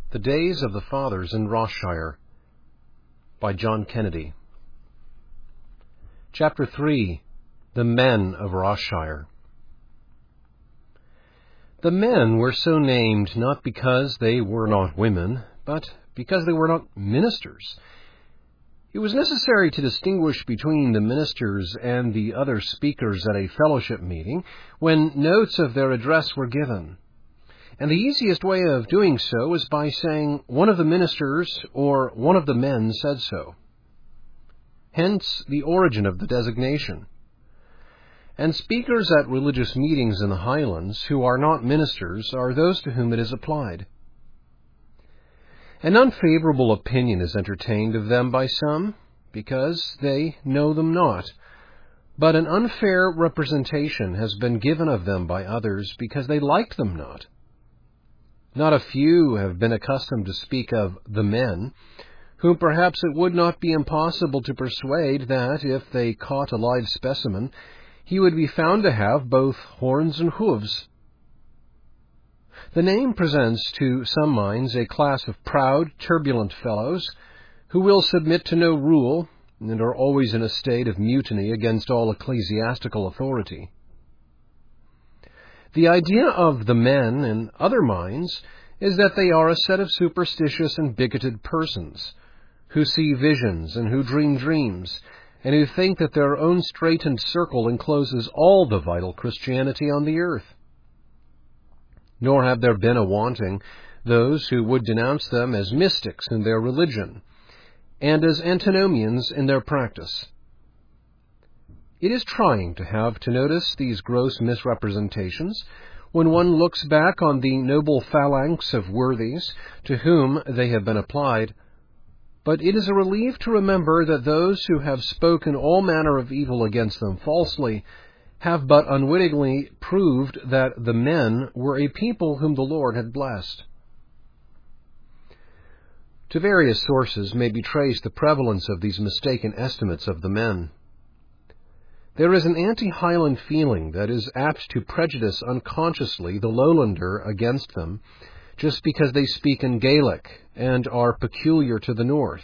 The Days of the Fathers in Ross-shire by John Kennedy. Chapter 3. The Men of Ross-shire. The men were so named not because they were not women, but because they were not ministers. It was necessary to distinguish between the ministers and the other speakers at a fellowship meeting when notes of their address were given. And the easiest way of doing so was by saying, one of the ministers or one of the men said so. Hence the origin of the designation. And speakers at religious meetings in the Highlands who are not ministers are those to whom it is applied. An unfavorable opinion is entertained of them by some, because they know them not. But an unfair representation has been given of them by others because they like them not. Not a few have been accustomed to speak of the men, whom perhaps it would not be impossible to persuade that, if they caught a live specimen, he would be found to have both horns and hooves. The name presents to some minds a class of proud, turbulent fellows, who will submit to no rule, and are always in a state of mutiny against all ecclesiastical authority. The idea of the men in other minds is that they are a set of superstitious and bigoted persons, who see visions and who dream dreams, and who think that their own straitened circle encloses all the vital Christianity on the earth. Nor have there been wanting those who would denounce them as mystics in their religion, and as antinomians in their practice. It is trying to have to notice these gross misrepresentations when one looks back on the noble phalanx of worthies to whom they have been applied, but it is a relief to remember that those who have spoken all manner of evil against them falsely have but unwittingly proved that the men were a people whom the Lord had blessed. To various sources may be traced the prevalence of these mistaken estimates of the men. There is an anti-Highland feeling that is apt to prejudice unconsciously the Lowlander against them, just because they speak in Gaelic and are peculiar to the north.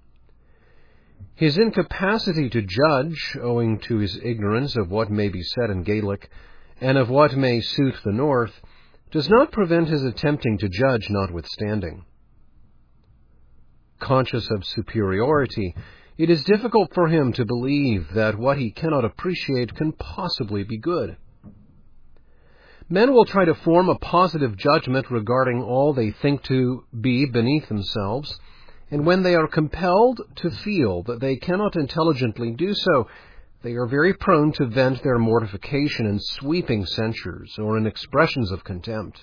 His incapacity to judge, owing to his ignorance of what may be said in Gaelic and of what may suit the north, does not prevent his attempting to judge notwithstanding. Conscious of superiority, it is difficult for him to believe that what he cannot appreciate can possibly be good. Men will try to form a positive judgment regarding all they think to be beneath themselves, and when they are compelled to feel that they cannot intelligently do so, they are very prone to vent their mortification in sweeping censures or in expressions of contempt.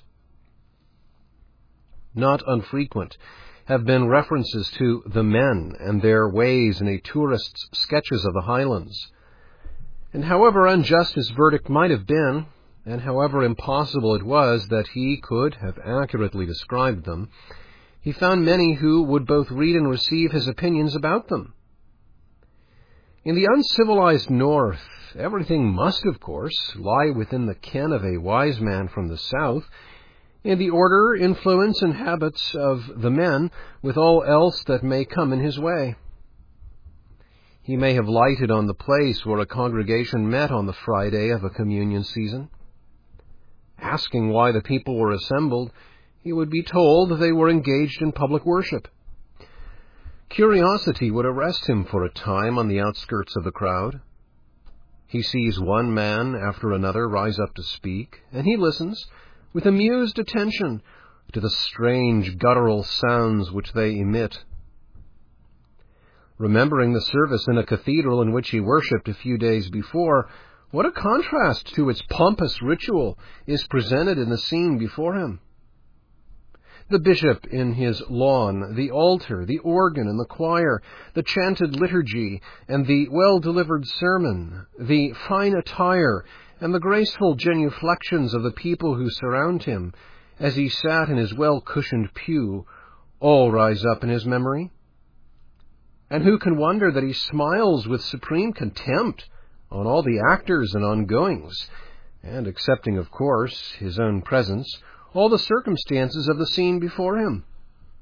Not unfrequent have been references to the men and their ways in a tourist's sketches of the Highlands. And however unjust his verdict might have been, and however impossible it was that he could have accurately described them, he found many who would both read and receive his opinions about them. In the uncivilized north, everything must, of course, lie within the ken of a wise man from the south, in the order, influence, and habits of the men, with all else that may come in his way. He may have lighted on the place where a congregation met on the Friday of a communion season. Asking why the people were assembled, he would be told they were engaged in public worship. Curiosity would arrest him for a time on the outskirts of the crowd. He sees one man after another rise up to speak, and he listens with amused attention to the strange guttural sounds which they emit. Remembering the service in a cathedral in which he worshipped a few days before, what a contrast to its pompous ritual is presented in the scene before him. The bishop in his lawn, the altar, the organ and the choir, the chanted liturgy and the well-delivered sermon, the fine attire and the graceful genuflections of the people who surround him, as he sat in his well-cushioned pew, all rise up in his memory. And who can wonder that he smiles with supreme contempt on all the actors and ongoings, and, excepting, of course, his own presence, all the circumstances of the scene before him?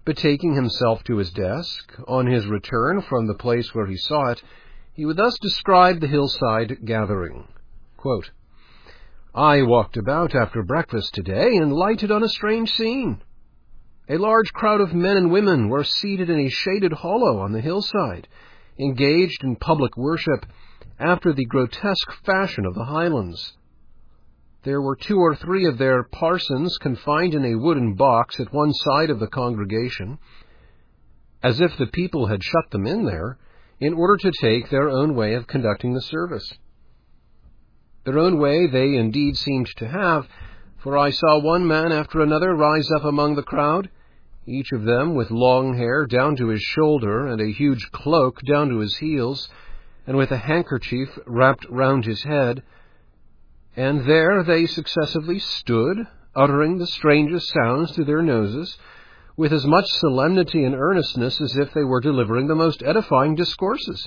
Betaking himself to his desk, on his return from the place where he saw it, he would thus describe the hillside gathering. Quote, "I walked about after breakfast today and lighted on a strange scene. A large crowd of men and women were seated in a shaded hollow on the hillside, engaged in public worship after the grotesque fashion of the Highlands. There were 2 or 3 of their parsons confined in a wooden box at one side of the congregation, as if the people had shut them in there in order to take their own way of conducting the service. Their own way they indeed seemed to have, for I saw one man after another rise up among the crowd, each of them with long hair down to his shoulder and a huge cloak down to his heels, and with a handkerchief wrapped round his head. And there they successively stood, uttering the strangest sounds through their noses, with as much solemnity and earnestness as if they were delivering the most edifying discourses.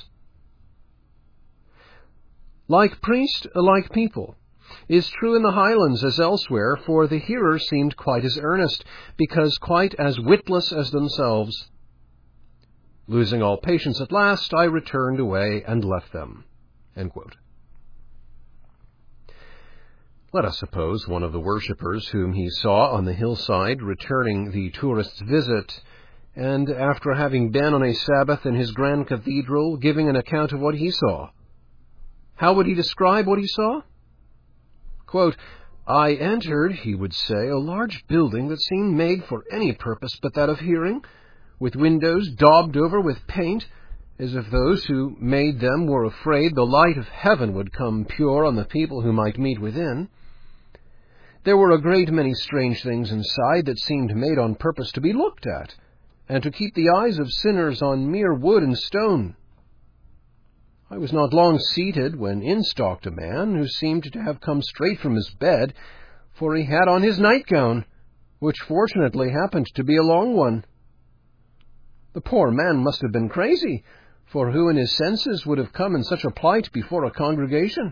Like priest, like people, is true in the Highlands as elsewhere, for the hearers seemed quite as earnest, because quite as witless as themselves. Losing all patience at last, I returned away and left them." End quote. Let us suppose one of the worshippers whom he saw on the hillside returning the tourist's visit, and after having been on a Sabbath in his grand cathedral, giving an account of what he saw. How would he describe what he saw? Quote, "I entered," he would say, "a large building that seemed made for any purpose but that of hearing, with windows daubed over with paint, as if those who made them were afraid the light of heaven would come pure on the people who might meet within. There were a great many strange things inside that seemed made on purpose to be looked at, and to keep the eyes of sinners on mere wood and stone. I was not long seated when in stalked a man who seemed to have come straight from his bed, for he had on his nightgown, which fortunately happened to be a long one. The poor man must have been crazy, for who in his senses would have come in such a plight before a congregation?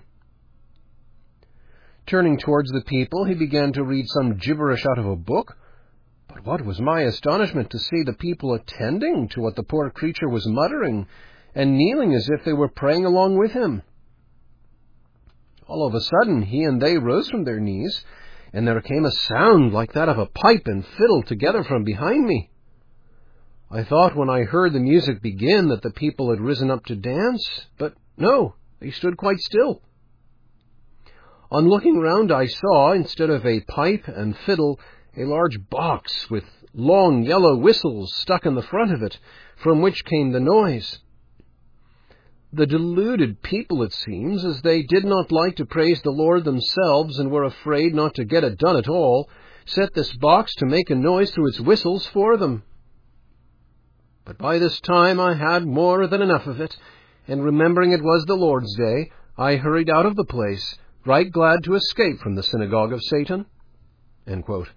Turning towards the people, he began to read some gibberish out of a book, but what was my astonishment to see the people attending to what the poor creature was muttering, and kneeling as if they were praying along with him. All of a sudden he and they rose from their knees, and there came a sound like that of a pipe and fiddle together from behind me. I thought when I heard the music begin that the people had risen up to dance, but no, they stood quite still. On looking round, I saw, instead of a pipe and fiddle, a large box with long yellow whistles stuck in the front of it, from which came the noise. The deluded people, it seems, as they did not like to praise the Lord themselves and were afraid not to get it done at all, set this box to make a noise through its whistles for them. But by this time I had more than enough of it, and remembering it was the Lord's day, I hurried out of the place, right glad to escape from the synagogue of Satan." End quote.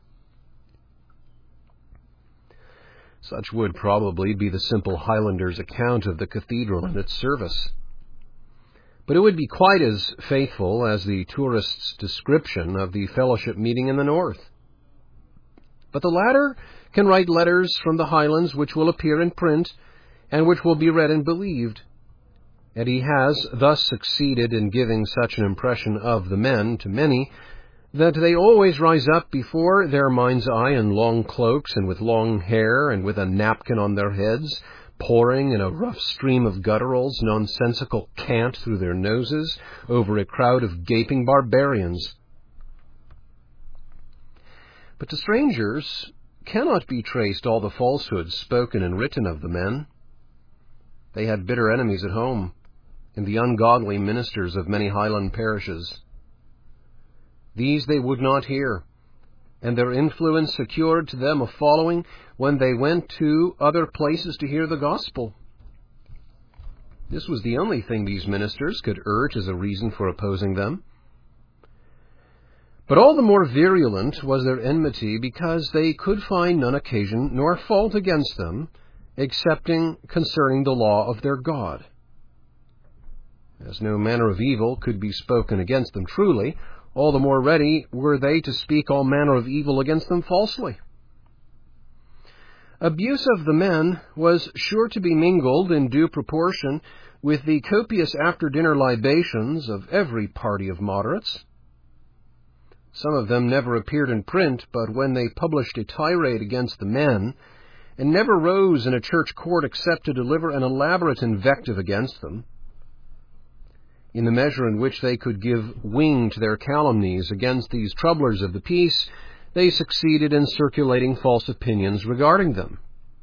Such would probably be the simple Highlander's account of the cathedral and its service. But it would be quite as faithful as the tourist's description of the fellowship meeting in the north. But the latter can write letters from the Highlands which will appear in print, and which will be read and believed. And he has thus succeeded in giving such an impression of the men to many, that they always rise up before their mind's eye in long cloaks and with long hair and with a napkin on their heads, pouring in a rough stream of gutturals nonsensical cant through their noses over a crowd of gaping barbarians. But to strangers cannot be traced all the falsehoods spoken and written of the men. They had bitter enemies at home, in the ungodly ministers of many Highland parishes. These they would not hear, and their influence secured to them a following when they went to other places to hear the gospel. This was the only thing these ministers could urge as a reason for opposing them. But all the more virulent was their enmity because they could find none occasion nor fault against them, excepting concerning the law of their God. As no manner of evil could be spoken against them truly, all the more ready were they to speak all manner of evil against them falsely. Abuse of the men was sure to be mingled in due proportion with the copious after-dinner libations of every party of moderates. Some of them never appeared in print, but when they published a tirade against the men, and never rose in a church court except to deliver an elaborate invective against them, in the measure in which they could give wing to their calumnies against these troublers of the peace, they succeeded in circulating false opinions regarding them.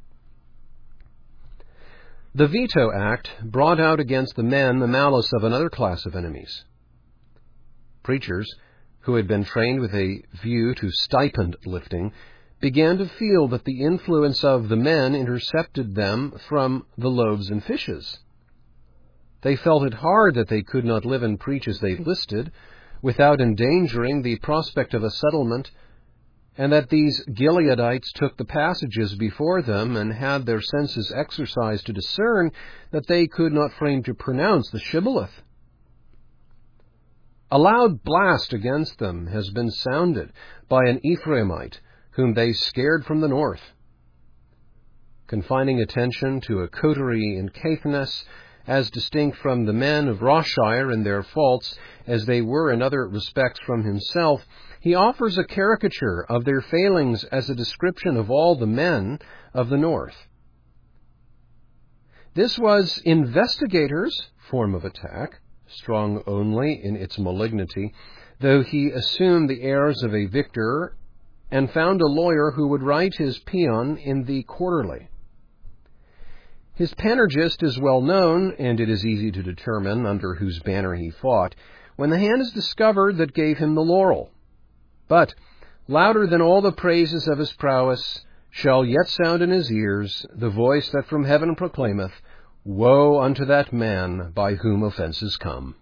The Veto Act brought out against the men the malice of another class of enemies. Preachers, who had been trained with a view to stipend lifting, began to feel that the influence of the men intercepted them from the loaves and fishes. They felt it hard that they could not live and preach as they listed, without endangering the prospect of a settlement, and that these Gileadites took the passages before them and had their senses exercised to discern that they could not frame to pronounce the shibboleth. A loud blast against them has been sounded by an Ephraimite, whom they scared from the north. Confining attention to a coterie in Caithness, as distinct from the men of Rothshire in their faults as they were in other respects from himself, he offers a caricature of their failings as a description of all the men of the north. This was Investigator's form of attack, strong only in its malignity, though he assumed the airs of a victor and found a lawyer who would write his paean in the Quarterly. His panegyrist is well known, and it is easy to determine under whose banner he fought, when the hand is discovered that gave him the laurel. But, louder than all the praises of his prowess, shall yet sound in his ears the voice that from heaven proclaimeth, Woe unto that man by whom offences come.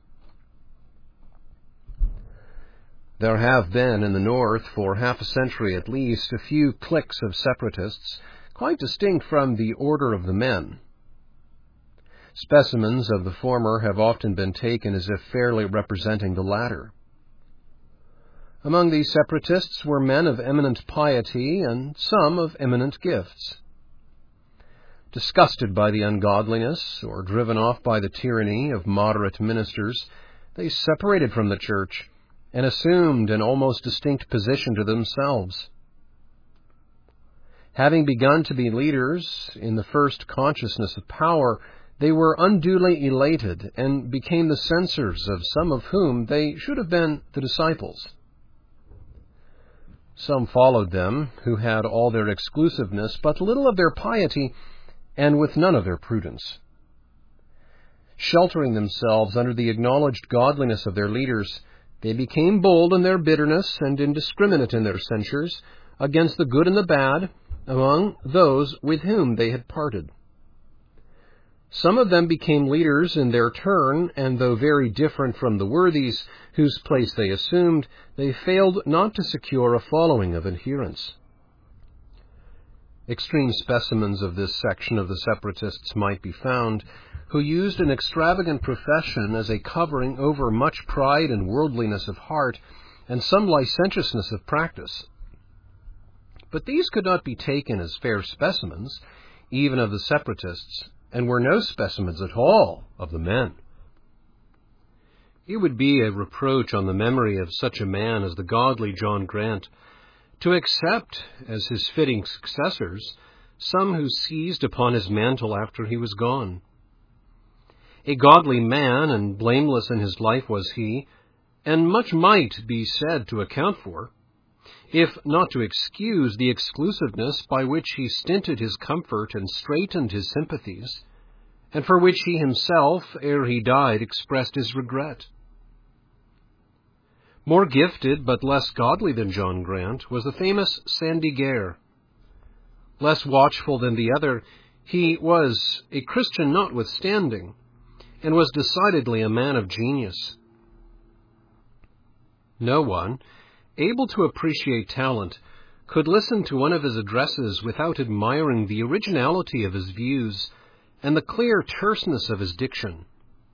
There have been in the North, for half a century at least, a few cliques of separatists, quite distinct from the order of the men. Specimens of the former have often been taken as if fairly representing the latter. Among these separatists were men of eminent piety and some of eminent gifts. Disgusted by the ungodliness, or driven off by the tyranny of moderate ministers, they separated from the church and assumed an almost distinct position to themselves. Having begun to be leaders in the first consciousness of power, they were unduly elated and became the censors of some of whom they should have been the disciples. Some followed them, who had all their exclusiveness, but little of their piety, and with none of their prudence. Sheltering themselves under the acknowledged godliness of their leaders, they became bold in their bitterness and indiscriminate in their censures against the good and the bad among those with whom they had parted. Some of them became leaders in their turn, and though very different from the worthies whose place they assumed, they failed not to secure a following of adherents. Extreme specimens of this section of the separatists might be found, who used an extravagant profession as a covering over much pride and worldliness of heart, and some licentiousness of practice. But these could not be taken as fair specimens, even of the separatists, and were no specimens at all of the men. It would be a reproach on the memory of such a man as the godly John Grant to accept as his fitting successors some who seized upon his mantle after he was gone. A godly man and blameless in his life was he, and much might be said to account for, if not to excuse, the exclusiveness by which he stinted his comfort and straitened his sympathies, and for which he himself, ere he died, expressed his regret. More gifted but less godly than John Grant was the famous Sandy Gare. Less watchful than the other, he was a Christian notwithstanding, and was decidedly a man of genius. No one, able to appreciate talent, could listen to one of his addresses without admiring the originality of his views and the clear terseness of his diction.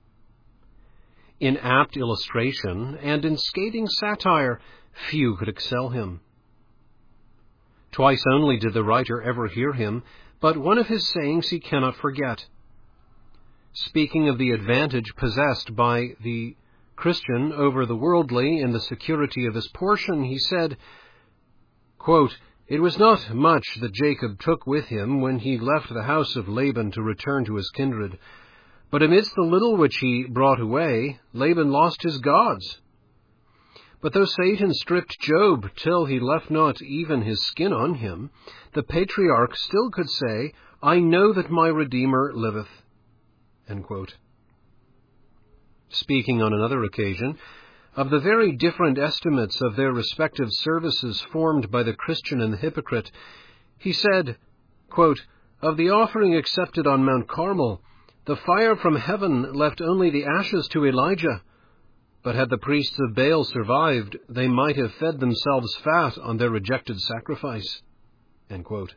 In apt illustration and in scathing satire, few could excel him. Twice only did the writer ever hear him, but one of his sayings he cannot forget. Speaking of the advantage possessed by the Christian over the worldly in the security of his portion, he said, quote, "It was not much that Jacob took with him when he left the house of Laban to return to his kindred. But amidst the little which he brought away, Laban lost his gods. But though Satan stripped Job till he left not even his skin on him, the patriarch still could say, 'I know that my Redeemer liveth.'" End quote. Speaking on another occasion of the very different estimates of their respective services formed by the Christian and the hypocrite, he said, quote, "Of the offering accepted on Mount Carmel, the fire from heaven left only the ashes to Elijah. But had the priests of Baal survived, they might have fed themselves fat on their rejected sacrifice." End quote.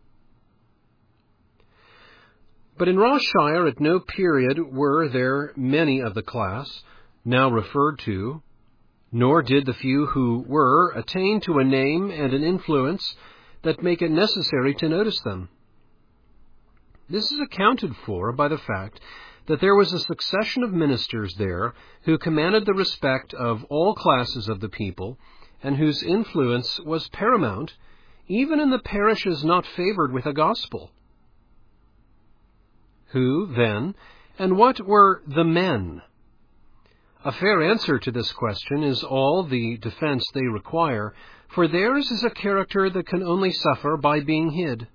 But in Ross Shire at no period were there many of the class now referred to, nor did the few who were attain to a name and an influence that make it necessary to notice them. This is accounted for by the fact that there was a succession of ministers there who commanded the respect of all classes of the people, and whose influence was paramount, even in the parishes not favored with a gospel. Who, then, and what were the men? A fair answer to this question is all the defense they require, for theirs is a character that can only suffer by being hid.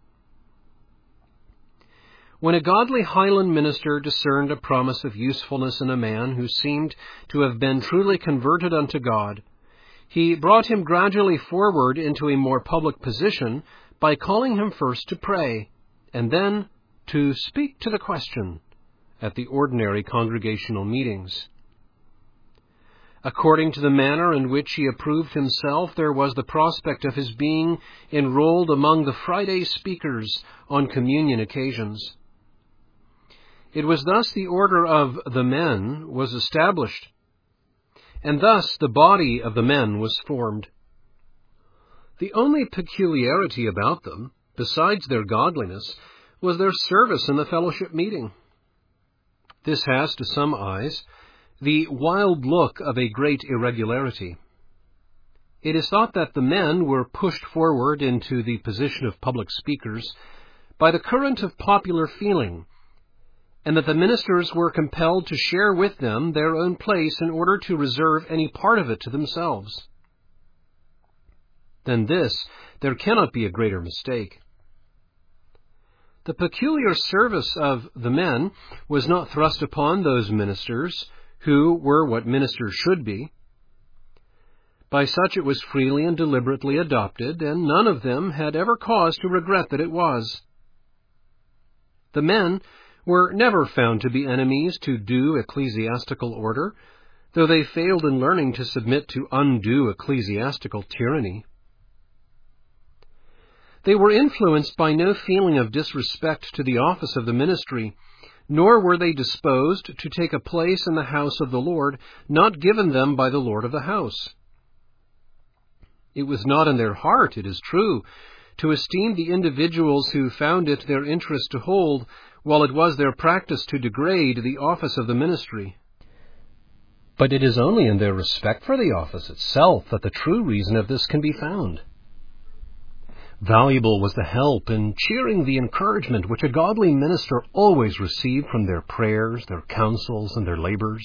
When a godly Highland minister discerned a promise of usefulness in a man who seemed to have been truly converted unto God, he brought him gradually forward into a more public position by calling him first to pray, and then to speak to the question at the ordinary congregational meetings. According to the manner in which he approved himself, there was the prospect of his being enrolled among the Friday speakers on communion occasions. It was thus the order of the men was established, and thus the body of the men was formed. The only peculiarity about them, besides their godliness, was their service in the fellowship meeting. This has, to some eyes, the wild look of a great irregularity. It is thought that the men were pushed forward into the position of public speakers by the current of popular feeling, and that the ministers were compelled to share with them their own place in order to reserve any part of it to themselves. Than this, there cannot be a greater mistake. The peculiar service of the men was not thrust upon those ministers, who were what ministers should be. By such it was freely and deliberately adopted, and none of them had ever cause to regret that it was. The men were never found to be enemies to due ecclesiastical order, though they failed in learning to submit to undue ecclesiastical tyranny. They were influenced by no feeling of disrespect to the office of the ministry, nor were they disposed to take a place in the house of the Lord, not given them by the Lord of the house. It was not in their heart, it is true, to esteem the individuals who found it their interest to hold, while it was their practice to degrade the office of the ministry. But it is only in their respect for the office itself that the true reason of this can be found. Valuable was the help and cheering the encouragement which a godly minister always received from their prayers, their counsels, and their labors.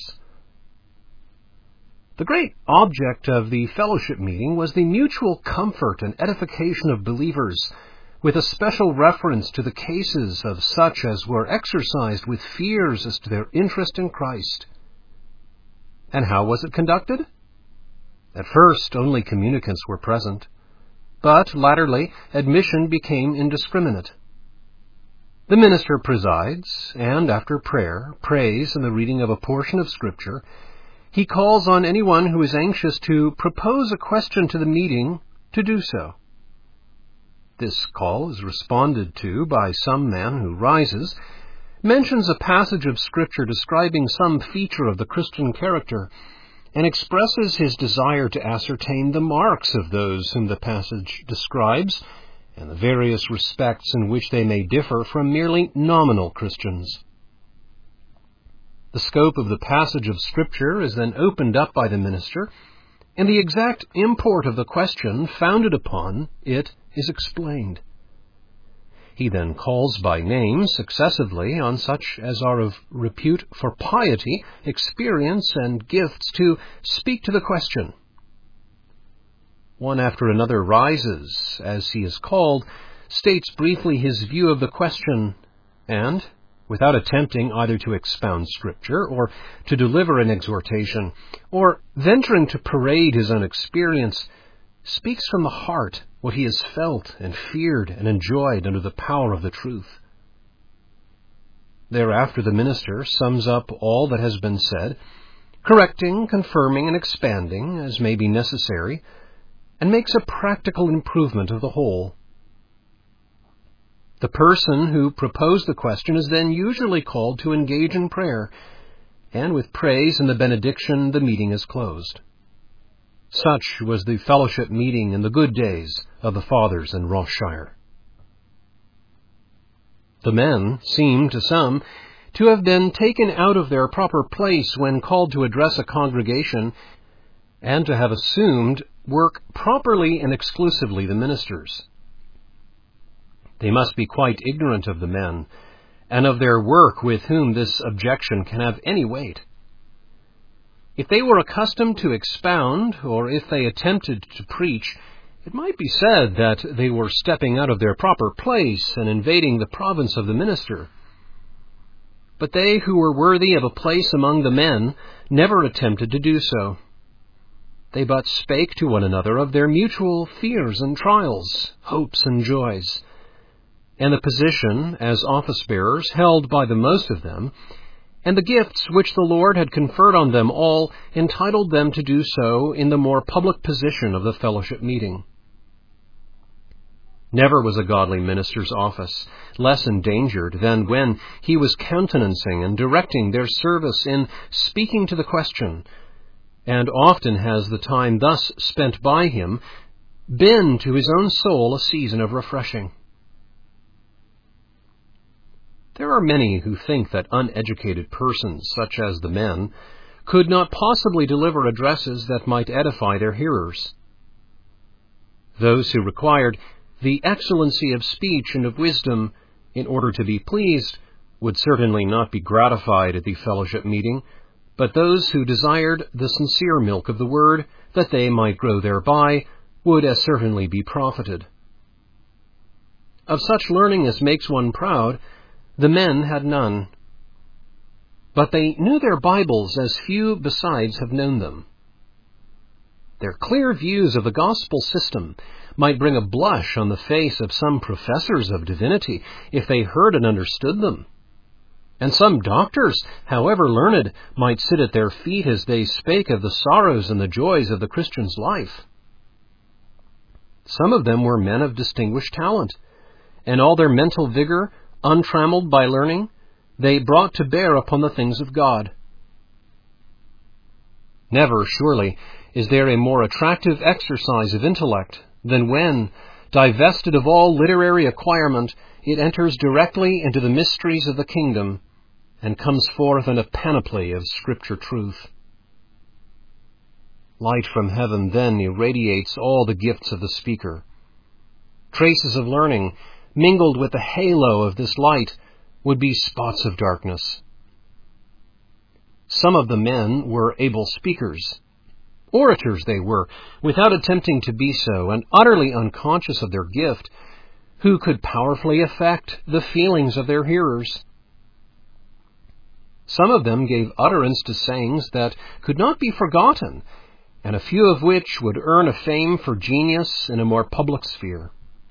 The great object of the fellowship meeting was the mutual comfort and edification of believers, with a special reference to the cases of such as were exercised with fears as to their interest in Christ. And how was it conducted? At first, only communicants were present, but latterly admission became indiscriminate. The minister presides, and after prayer, praise, and the reading of a portion of Scripture, he calls on anyone who is anxious to propose a question to the meeting to do so. This call is responded to by some man who rises, mentions a passage of Scripture describing some feature of the Christian character, and expresses his desire to ascertain the marks of those whom the passage describes, and the various respects in which they may differ from merely nominal Christians. The scope of the passage of Scripture is then opened up by the minister, and the exact import of the question founded upon it is explained. He then calls by name successively on such as are of repute for piety, experience, and gifts to speak to the question. One after another rises, as he is called, states briefly his view of the question, and, without attempting either to expound Scripture or to deliver an exhortation, or venturing to parade his own experience, speaks from the heart what he has felt and feared and enjoyed under the power of the truth. Thereafter the minister sums up all that has been said, correcting, confirming, and expanding as may be necessary, and makes a practical improvement of the whole. The person who proposed the question is then usually called to engage in prayer, and with praise and the benediction the meeting is closed. Such was the fellowship meeting in the good days of the fathers in Rothshire. The men seem to some to have been taken out of their proper place when called to address a congregation, and to have assumed work properly and exclusively the ministers. They must be quite ignorant of the men, and of their work with whom this objection can have any weight. If they were accustomed to expound, or if they attempted to preach, it might be said that they were stepping out of their proper place and invading the province of the minister. But they who were worthy of a place among the men never attempted to do so. They but spake to one another of their mutual fears and trials, hopes and joys, and the position as office-bearers held by the most of them, and the gifts which the Lord had conferred on them all entitled them to do so in the more public position of the fellowship meeting. Never was a godly minister's office less endangered than when he was countenancing and directing their service in speaking to the question, and often has the time thus spent by him been to his own soul a season of refreshing. There are many who think that uneducated persons, such as the men, could not possibly deliver addresses that might edify their hearers. Those who required the excellency of speech and of wisdom in order to be pleased would certainly not be gratified at the fellowship meeting, but those who desired the sincere milk of the word, that they might grow thereby, would as certainly be profited. Of such learning as makes one proud, the men had none. But they knew their Bibles as few besides have known them. Their clear views of the gospel system might bring a blush on the face of some professors of divinity if they heard and understood them. And some doctors, however learned, might sit at their feet as they spake of the sorrows and the joys of the Christian's life. Some of them were men of distinguished talent, and all their mental vigor, untrammeled by learning, they brought to bear upon the things of God. Never, surely, is there a more attractive exercise of intellect than when, divested of all literary acquirement, it enters directly into the mysteries of the kingdom and comes forth in a panoply of Scripture truth. Light from heaven then irradiates all the gifts of the speaker. Traces of learning, mingled with the halo of this light, would be spots of darkness. Some of the men were able speakers. Orators they were, without attempting to be so, and utterly unconscious of their gift, who could powerfully affect the feelings of their hearers. Some of them gave utterance to sayings that could not be forgotten, and a few of which would earn a fame for genius in a more public sphere.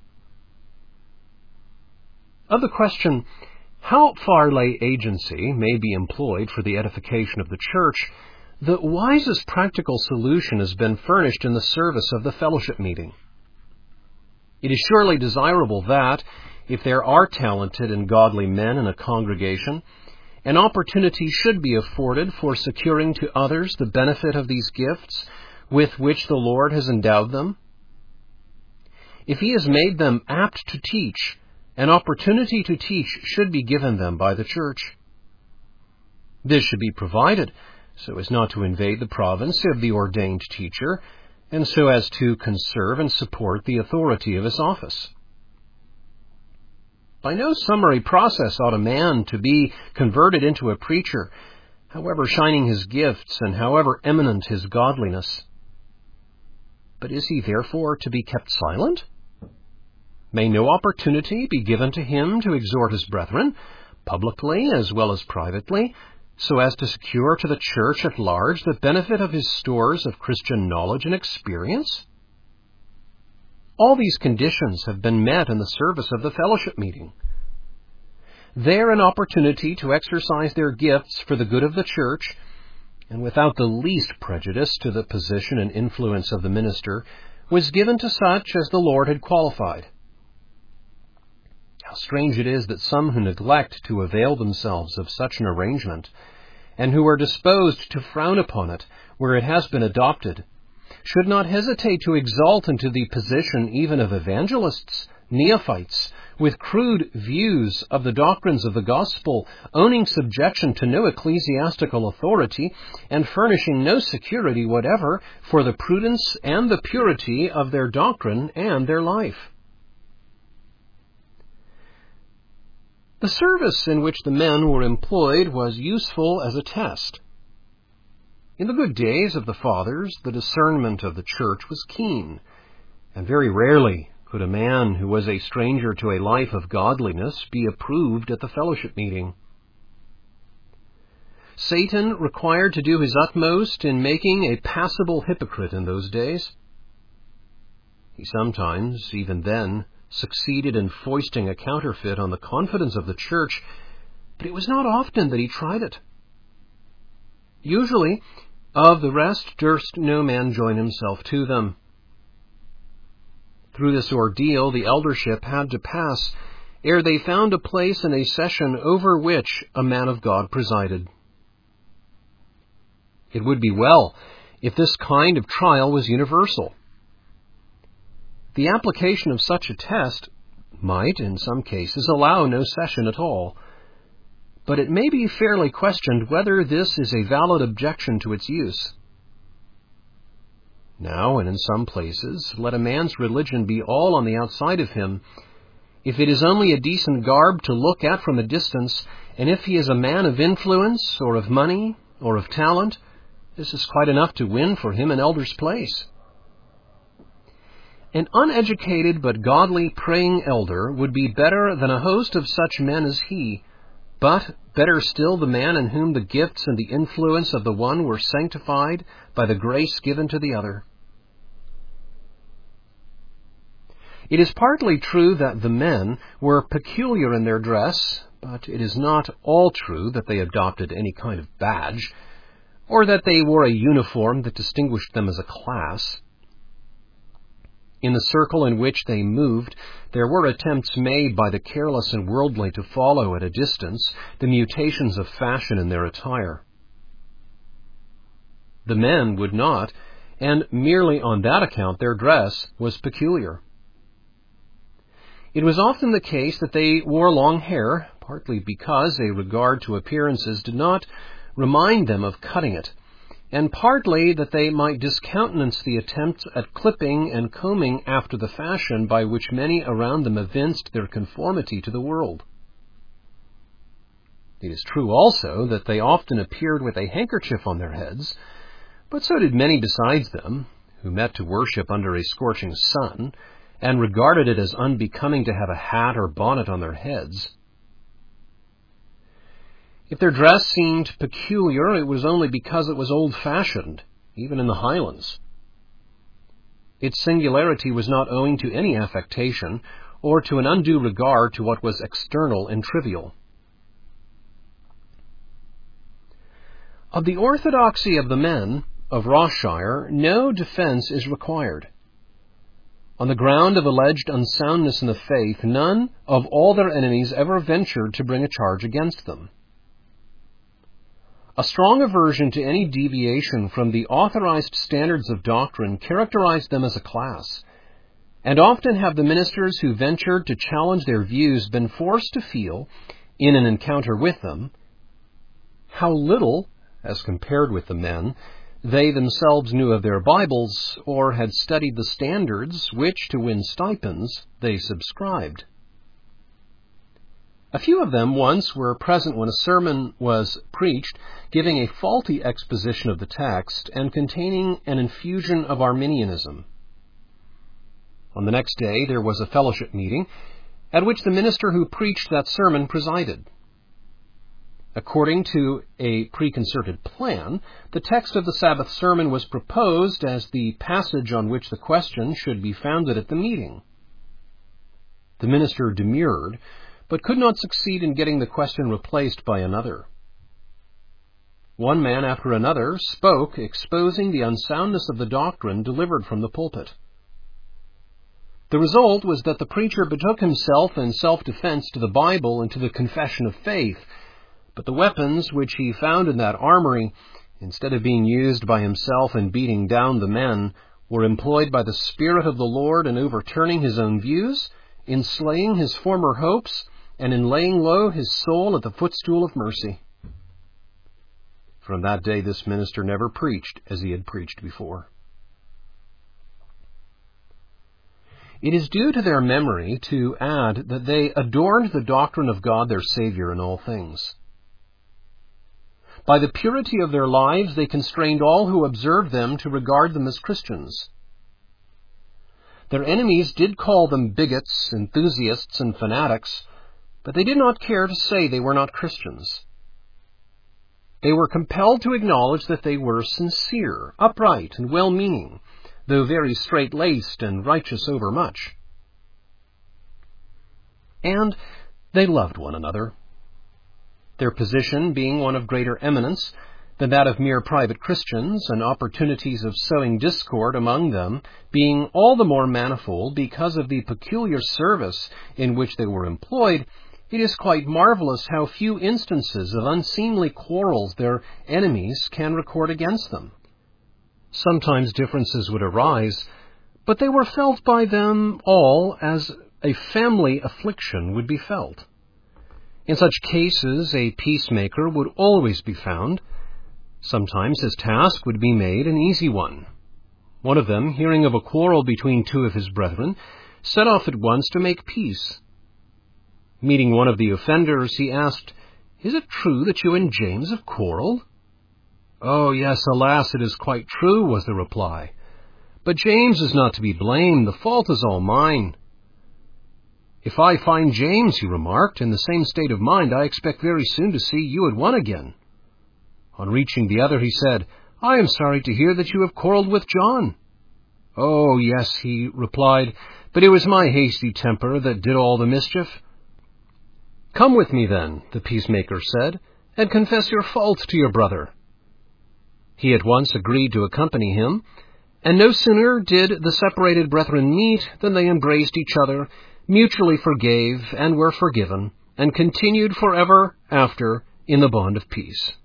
Of the question, how far lay agency may be employed for the edification of the church, the wisest practical solution has been furnished in the service of the fellowship meeting. It is surely desirable that, if there are talented and godly men in a congregation, an opportunity should be afforded for securing to others the benefit of these gifts with which the Lord has endowed them. If he has made them apt to teach, an opportunity to teach should be given them by the Church. This should be provided so as not to invade the province of the ordained teacher, and so as to conserve and support the authority of his office. By no summary process ought a man to be converted into a preacher, however shining his gifts and however eminent his godliness. But is he therefore to be kept silent? May no opportunity be given to him to exhort his brethren, publicly as well as privately, so as to secure to the Church at large the benefit of his stores of Christian knowledge and experience? All these conditions have been met in the service of the fellowship meeting. There an opportunity to exercise their gifts for the good of the Church, and without the least prejudice to the position and influence of the minister, was given to such as the Lord had qualified. How strange it is that some who neglect to avail themselves of such an arrangement, and who are disposed to frown upon it where it has been adopted, should not hesitate to exalt into the position even of evangelists, neophytes, with crude views of the doctrines of the gospel, owning subjection to no ecclesiastical authority, and furnishing no security whatever for the prudence and the purity of their doctrine and their life. The service in which the men were employed was useful as a test. In the good days of the fathers, the discernment of the Church was keen, and very rarely could a man who was a stranger to a life of godliness be approved at the fellowship meeting. Satan required to do his utmost in making a passable hypocrite in those days. He sometimes, even then, succeeded in foisting a counterfeit on the confidence of the Church, but it was not often that he tried it. Usually, of the rest durst no man join himself to them. Through this ordeal the eldership had to pass ere they found a place in a session over which a man of God presided. It would be well if this kind of trial was universal. The application of such a test might, in some cases, allow no session at all, but it may be fairly questioned whether this is a valid objection to its use. Now, and in some places, let a man's religion be all on the outside of him. If it is only a decent garb to look at from a distance, and if he is a man of influence, or of money, or of talent, this is quite enough to win for him an elder's place. An uneducated but godly praying elder would be better than a host of such men as he, but better still the man in whom the gifts and the influence of the one were sanctified by the grace given to the other. It is partly true that the men were peculiar in their dress, but it is not all true that they adopted any kind of badge, or that they wore a uniform that distinguished them as a class. In the circle in which they moved, there were attempts made by the careless and worldly to follow at a distance the mutations of fashion in their attire. The men would not, and merely on that account their dress was peculiar. It was often the case that they wore long hair, partly because a regard to appearances did not remind them of cutting it, and partly that they might discountenance the attempts at clipping and combing after the fashion by which many around them evinced their conformity to the world. It is true also that they often appeared with a handkerchief on their heads, but so did many besides them, who met to worship under a scorching sun, and regarded it as unbecoming to have a hat or bonnet on their heads. If their dress seemed peculiar, it was only because it was old-fashioned, even in the Highlands. Its singularity was not owing to any affectation, or to an undue regard to what was external and trivial. Of the orthodoxy of the men of Ross-shire, no defense is required. On the ground of alleged unsoundness in the faith, none of all their enemies ever ventured to bring a charge against them. A strong aversion to any deviation from the authorized standards of doctrine characterized them as a class, And often have the ministers who ventured to challenge their views been forced to feel, in an encounter with them, how little, as compared with the men, they themselves knew of their Bibles, or had studied the standards which, to win stipends, they subscribed. A few of them once were present when a sermon was preached, giving a faulty exposition of the text and containing an infusion of Arminianism. On the next day there was a fellowship meeting, at which the minister who preached that sermon presided. According to a preconcerted plan, the text of the Sabbath sermon was proposed as the passage on which the question should be founded at the meeting. The minister demurred, but could not succeed in getting the question replaced by another. One man after another spoke, exposing the unsoundness of the doctrine delivered from the pulpit. The result was that the preacher betook himself in self-defense to the Bible and to the confession of faith, but the weapons which he found in that armory, instead of being used by himself in beating down the men, were employed by the Spirit of the Lord in overturning his own views, in slaying his former hopes, and in laying low his soul at the footstool of mercy. From that day this minister never preached as he had preached before. It is due to their memory to add that they adorned the doctrine of God their Savior in all things. By the purity of their lives they constrained all who observed them to regard them as Christians. Their enemies did call them bigots, enthusiasts, and fanatics, but they did not care to say they were not Christians. They were compelled to acknowledge that they were sincere, upright, and well-meaning, though very straight-laced and righteous overmuch. And they loved one another. Their position being one of greater eminence than that of mere private Christians, and opportunities of sowing discord among them being all the more manifold because of the peculiar service in which they were employed, it is quite marvelous how few instances of unseemly quarrels their enemies can record against them. Sometimes differences would arise, but they were felt by them all as a family affliction would be felt. In such cases, a peacemaker would always be found. Sometimes his task would be made an easy one. One of them, hearing of a quarrel between two of his brethren, set off at once to make peace. Meeting one of the offenders, he asked, "Is it true that you and James have quarreled?" "Oh, yes, alas, it is quite true," was the reply. "But James is not to be blamed. The fault is all mine." "If I find James," he remarked, "in the same state of mind, I expect very soon to see you at one again." On reaching the other, he said, "I am sorry to hear that you have quarreled with John." "Oh, yes," he replied, "but it was my hasty temper that did all the mischief." "Come with me, then," the peacemaker said, "and confess your fault to your brother." He at once agreed to accompany him, and no sooner did the separated brethren meet than they embraced each other, mutually forgave, and were forgiven, and continued forever after in the bond of peace.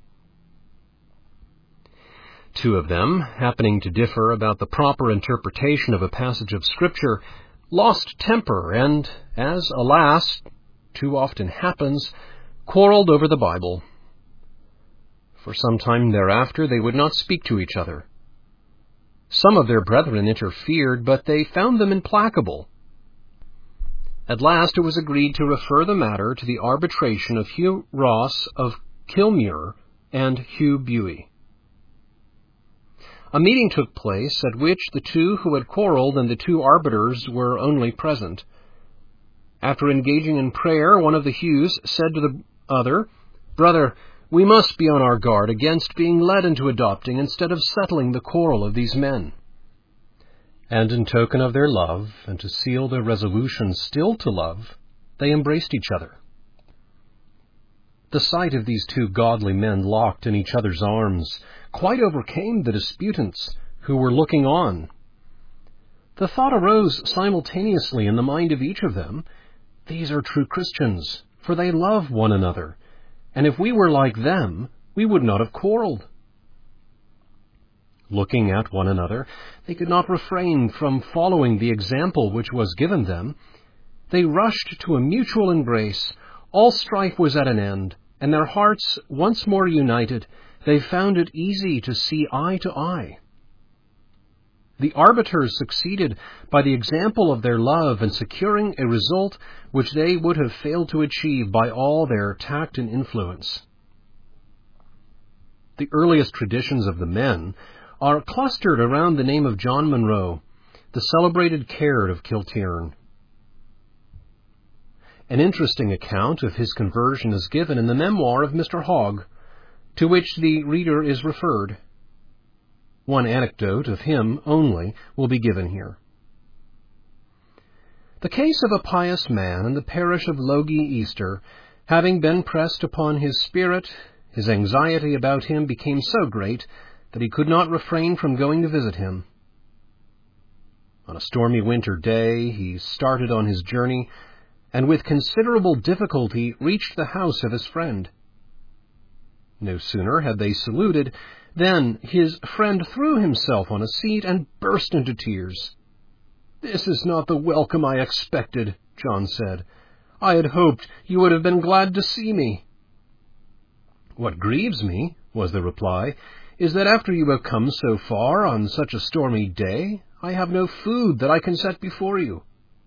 Two of them, happening to differ about the proper interpretation of a passage of Scripture, lost temper and, as, alas, too often happens, quarreled over the Bible. For some time thereafter they would not speak to each other. Some of their brethren interfered, but they found them implacable. At last it was agreed to refer the matter to the arbitration of Hugh Ross of Kilmuir and Hugh Buey. A meeting took place at which the two who had quarreled and the two arbiters were only present. After engaging in prayer, one of the Hughes said to the other, "Brother, we must be on our guard against being led into adopting instead of settling the quarrel of these men." And in token of their love, and to seal their resolution still to love, they embraced each other. The sight of these two godly men locked in each other's arms quite overcame the disputants who were looking on. The thought arose simultaneously in the mind of each of them, "These are true Christians, for they love one another, and if we were like them, we would not have quarreled." Looking at one another, they could not refrain from following the example which was given them. They rushed to a mutual embrace. All strife was at an end, and their hearts once more united, they found it easy to see eye to eye. The arbiters succeeded by the example of their love in securing a result which they would have failed to achieve by all their tact and influence. The earliest traditions of the men are clustered around the name of John Munro, the celebrated caird of Kiltearn. An interesting account of his conversion is given in the memoir of Mr. Hogg, to which the reader is referred. One anecdote of him only will be given here. The case of a pious man in the parish of Logie Easter, having been pressed upon his spirit, his anxiety about him became so great that he could not refrain from going to visit him. On a stormy winter day he started on his journey, and with considerable difficulty reached the house of his friend. No sooner had they saluted than his friend threw himself on a seat and burst into tears. "This is not the welcome I expected," John said. "I had hoped you would have been glad to see me." "What grieves me," was the reply, "is that after you have come so far on such a stormy day, I have no food that I can set before you."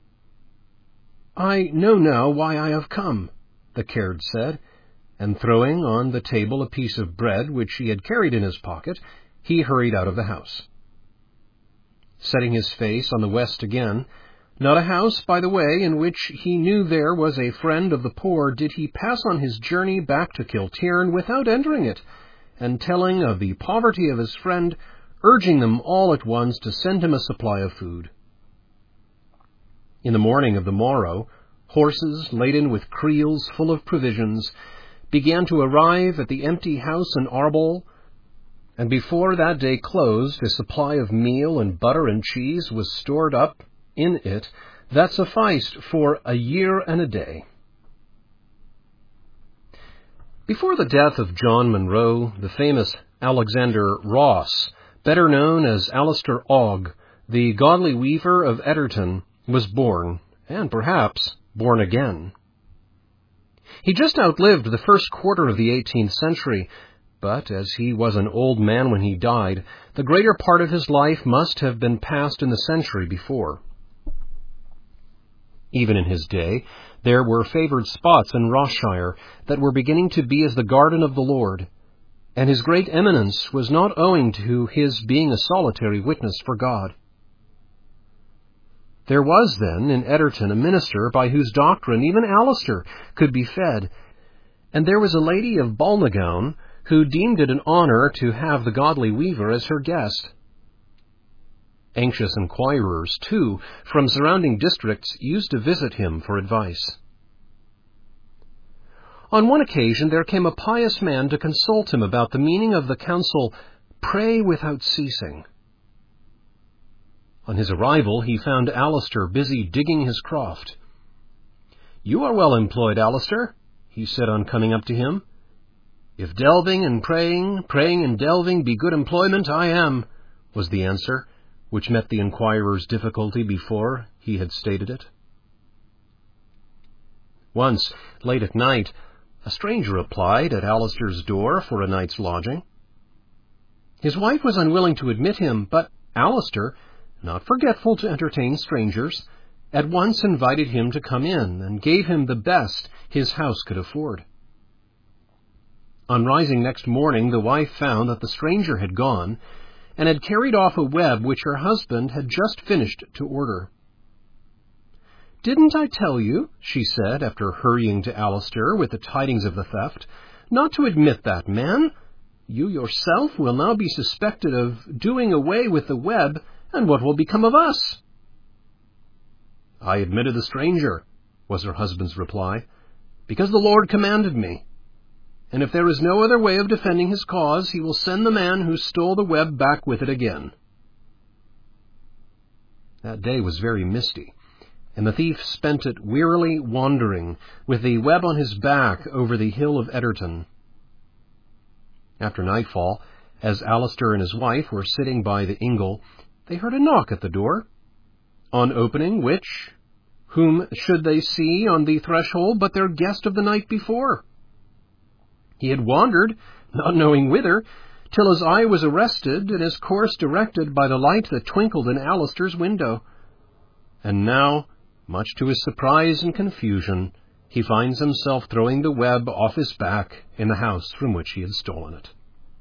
"I know now why I have come," the caird said, and throwing on the table a piece of bread which he had carried in his pocket, he hurried out of the house. Setting his face on the west again, not a house, by the way, in which he knew there was a friend of the poor, did he pass on his journey back to Kiltearn without entering it, and telling of the poverty of his friend, urging them all at once to send him a supply of food. In the morning of the morrow, horses laden with creels full of provisions began to arrive at the empty house in Arboll, and before that day closed, a supply of meal and butter and cheese was stored up in it that sufficed for a year and a day. Before the death of John Munro, the famous Alexander Ross, better known as Alistair Ogg, the godly weaver of Etterton, was born, and perhaps born again. He just outlived the first quarter of the 18th century, but as he was an old man when he died, the greater part of his life must have been passed in the century before. Even in his day, there were favoured spots in Rossshire that were beginning to be as the garden of the Lord, and his great eminence was not owing to his being a solitary witness for God. There was then in Etterton a minister by whose doctrine even Alistair could be fed, and there was a lady of Balnagown who deemed it an honour to have the godly weaver as her guest. Anxious inquirers, too, from surrounding districts used to visit him for advice. On one occasion there came a pious man to consult him about the meaning of the counsel, "Pray without ceasing." On his arrival, he found Alistair busy digging his croft. "You are well employed, Alistair," he said on coming up to him. "If delving and praying, praying and delving be good employment, I am," was the answer, which met the inquirer's difficulty before he had stated it. Once, late at night, a stranger applied at Alistair's door for a night's lodging. His wife was unwilling to admit him, but Alistair, not forgetful to entertain strangers, at once invited him to come in and gave him the best his house could afford. On rising next morning, the wife found that the stranger had gone and had carried off a web which her husband had just finished to order. "Didn't I tell you," she said, after hurrying to Alistair with the tidings of the theft, "not to admit that man? You yourself will now be suspected of doing away with the web, and what will become of us?" "I admitted the stranger," was her husband's reply, "because the Lord commanded me. And if there is no other way of defending his cause, he will send the man who stole the web back with it again." That day was very misty, and the thief spent it wearily wandering, with the web on his back over the hill of Etterton. After nightfall, As Alistair and his wife were sitting by the ingle, they heard a knock at the door. On opening which, whom should they see on the threshold but their guest of the night before? He had wandered, not knowing whither, till his eye was arrested and his course directed by the light that twinkled in Alistair's window. And now, much to his surprise and confusion, he finds himself throwing the web off his back in the house from which he had stolen it.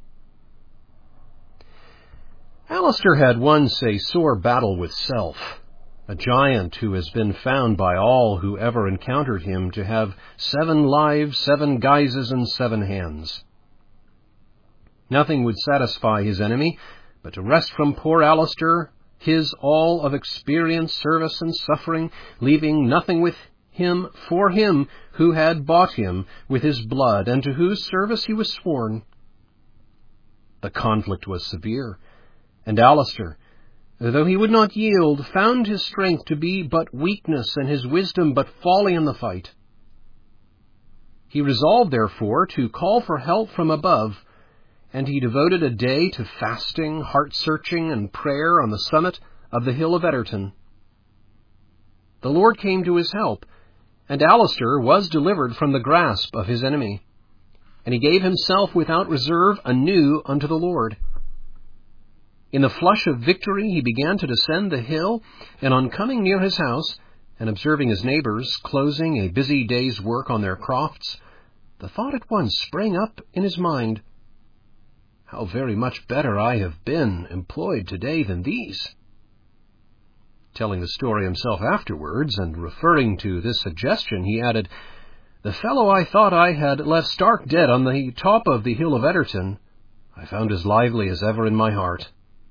Alistair had once a sore battle with self, a giant who has been found by all who ever encountered him to have 7 lives, 7 guises, and 7 hands. Nothing would satisfy his enemy but to wrest from poor Alistair his all of experience, service, and suffering, leaving nothing with him for him who had bought him with his blood and to whose service he was sworn. The conflict was severe, and Alistair, though he would not yield, found his strength to be but weakness and his wisdom but folly in the fight. He resolved, therefore, to call for help from above, and he devoted a day to fasting, heart-searching, and prayer on the summit of the hill of Etterton. The Lord came to his help, and Alistair was delivered from the grasp of his enemy, and he gave himself without reserve anew unto the Lord. In the flush of victory he began to descend the hill, and on coming near his house, and observing his neighbors closing a busy day's work on their crofts, the thought at once sprang up in his mind, "How very much better I have been employed today than these." Telling the story himself afterwards, and referring to this suggestion, he added, "The fellow I thought I had left stark dead on the top of the hill of Etterton, I found as lively as ever in my heart."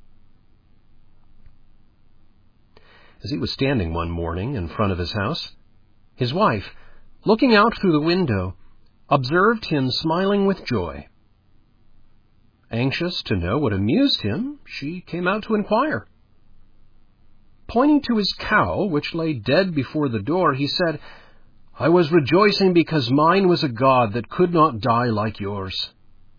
As he was standing one morning in front of his house, his wife, looking out through the window, observed him smiling with joy. Anxious to know what amused him, she came out to inquire. Pointing to his cow, which lay dead before the door, he said, "I was rejoicing because mine was a God that could not die like yours."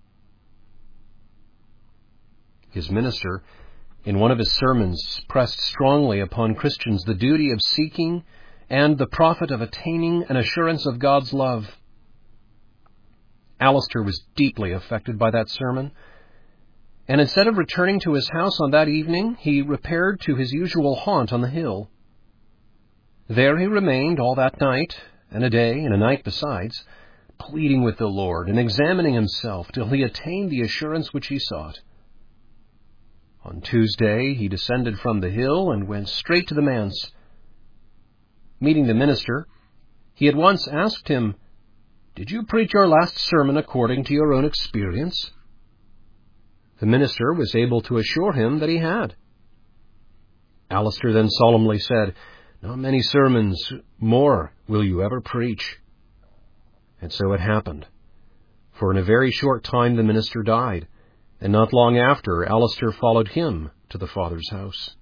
His minister, in one of his sermons, pressed strongly upon Christians the duty of seeking and the profit of attaining an assurance of God's love. Alistair was deeply affected by that sermon, and instead of returning to his house on that evening, he repaired to his usual haunt on the hill. There he remained all that night, and a day and a night besides, pleading with the Lord and examining himself till he attained the assurance which he sought. On Tuesday he descended from the hill and went straight to the manse. Meeting the minister, he at once asked him, "Did you preach your last sermon according to your own experience?" The minister was able to assure him that he had. Alistair then solemnly said, "Not many sermons more will you ever preach." And so it happened, for in a very short time the minister died, and not long after Alistair followed him to the Father's house.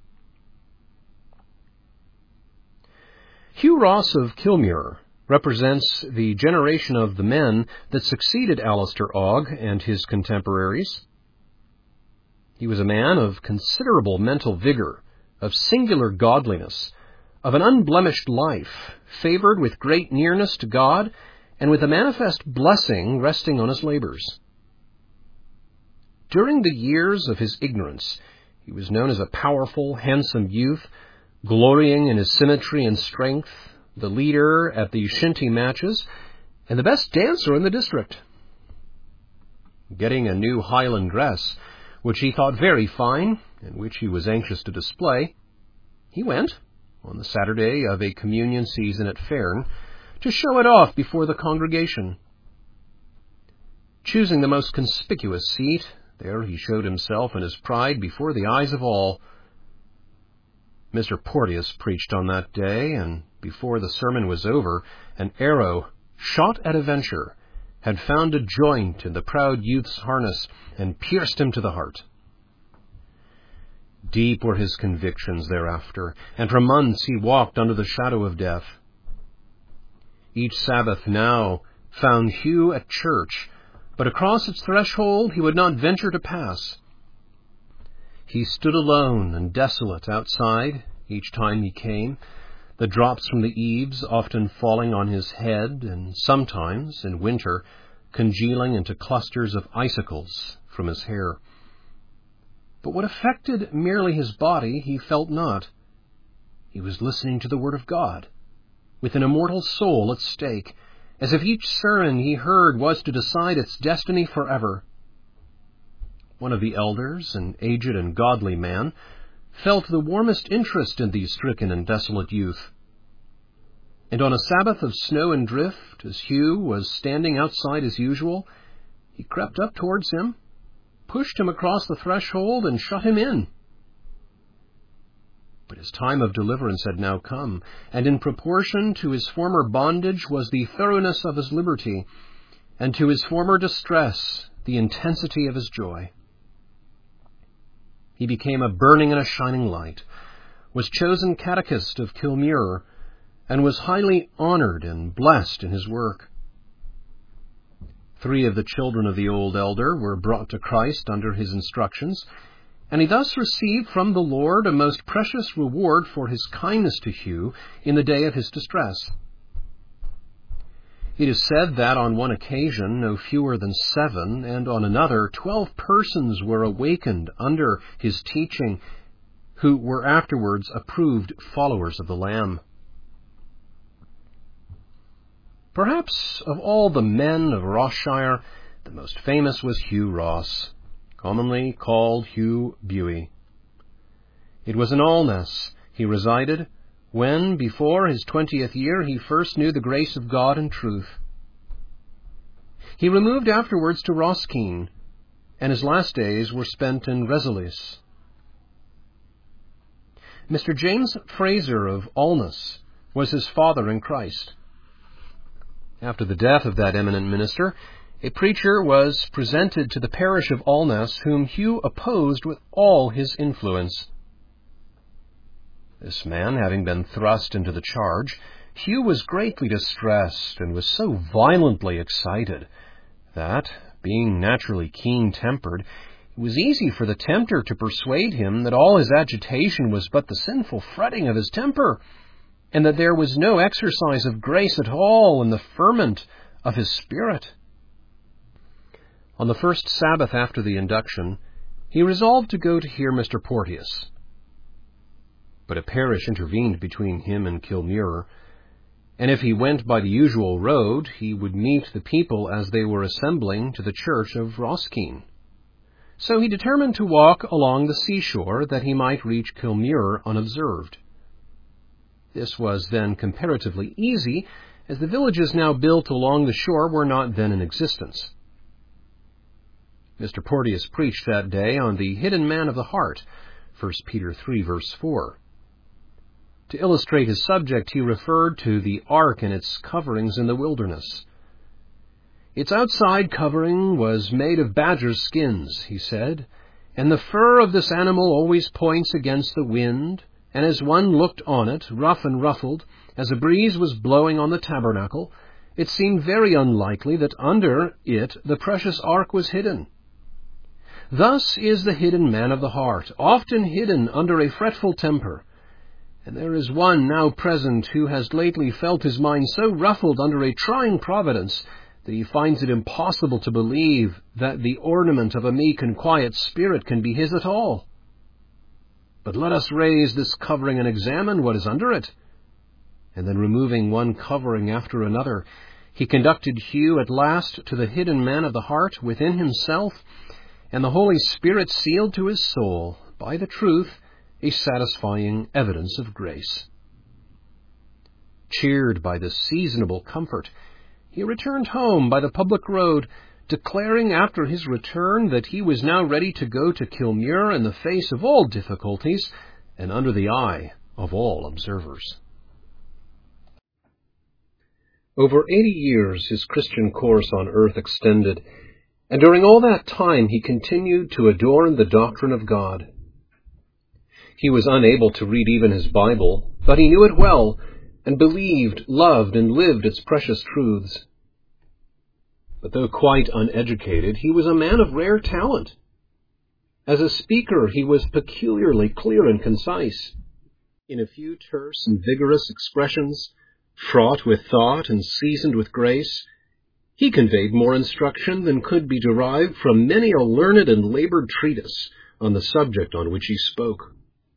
Hugh Ross of Kilmuir represents the generation of the men that succeeded Alistair Ogg and his contemporaries. He was a man of considerable mental vigor, of singular godliness, of an unblemished life, favored with great nearness to God, and with a manifest blessing resting on his labors. During the years of his ignorance, he was known as a powerful, handsome youth, glorying in his symmetry and strength, the leader at the shinty matches, and the best dancer in the district. Getting a new Highland dress, which he thought very fine, and which he was anxious to display, he went, on the Saturday of a communion season at Fairn, to show it off before the congregation. Choosing the most conspicuous seat, there he showed himself and his pride before the eyes of all. Mr. Porteous preached on that day, and before the sermon was over, an arrow, shot at a venture, had found a joint in the proud youth's harness and pierced him to the heart. Deep were his convictions thereafter, and for months he walked under the shadow of death. Each Sabbath now found Hugh at church, but across its threshold he would not venture to pass, He stood alone and desolate outside each time he came, the drops from the eaves often falling on his head, and sometimes, in winter, congealing into clusters of icicles from his hair. But what affected merely his body he felt not. He was listening to the Word of God, with an immortal soul at stake, as if each sermon he heard was to decide its destiny forever. One of the elders, an aged and godly man, felt the warmest interest in these stricken and desolate youth. And on a Sabbath of snow and drift, as Hugh was standing outside as usual, he crept up towards him, pushed him across the threshold, and shut him in. But his time of deliverance had now come, and in proportion to his former bondage was the thoroughness of his liberty, and to his former distress the intensity of his joy. He became a burning and a shining light, was chosen catechist of Kilmuir, and was highly honored and blessed in his work. 3 of the children of the old elder were brought to Christ under his instructions, and he thus received from the Lord a most precious reward for his kindness to Hugh in the day of his distress. It is said that on one occasion no fewer than 7, and on another 12 persons were awakened under his teaching, who were afterwards approved followers of the Lamb. Perhaps of all the men of Ross-shire, the most famous was Hugh Ross, commonly called Hugh Buey. It was in Alness he resided, when, before his 20th year, he first knew the grace of God and truth. He removed afterwards to Roskeen, and his last days were spent in Resolus. Mr. James Fraser of Alness was his father in Christ. After the death of that eminent minister, a preacher was presented to the parish of Alness, whom Hugh opposed with all his influence. This man, having been thrust into the charge, Hugh was greatly distressed and was so violently excited that, being naturally keen-tempered, it was easy for the tempter to persuade him that all his agitation was but the sinful fretting of his temper, and that there was no exercise of grace at all in the ferment of his spirit. On the first Sabbath after the induction, he resolved to go to hear Mr. Porteous. But a parish intervened between him and Kilmuir, and if he went by the usual road, he would meet the people as they were assembling to the church of Roskeen. So he determined to walk along the seashore, that he might reach Kilmuir unobserved. This was then comparatively easy, as the villages now built along the shore were not then in existence. Mr. Porteous preached that day on the hidden man of the heart, 1 Peter 3, verse 4. To illustrate his subject, he referred to the ark and its coverings in the wilderness. Its outside covering was made of badger skins, he said, and the fur of this animal always points against the wind, and as one looked on it, rough and ruffled, as a breeze was blowing on the tabernacle, it seemed very unlikely that under it the precious ark was hidden. Thus is the hidden man of the heart, often hidden under a fretful temper. And there is one now present who has lately felt his mind so ruffled under a trying providence that he finds it impossible to believe that the ornament of a meek and quiet spirit can be his at all. But let us raise this covering and examine what is under it. And then, removing one covering after another, he conducted Hugh at last to the hidden man of the heart within himself, and the Holy Spirit sealed to his soul, by the truth, a satisfying evidence of grace. Cheered by this seasonable comfort, he returned home by the public road, declaring after his return that he was now ready to go to Kilmuir in the face of all difficulties and under the eye of all observers. Over 80 years his Christian course on earth extended, and during all that time he continued to adorn the doctrine of God. He was unable to read even his Bible, but he knew it well, and believed, loved, and lived its precious truths. But though quite uneducated, he was a man of rare talent. As a speaker, he was peculiarly clear and concise. In a few terse and vigorous expressions, fraught with thought and seasoned with grace, he conveyed more instruction than could be derived from many a learned and labored treatise on the subject on which he spoke.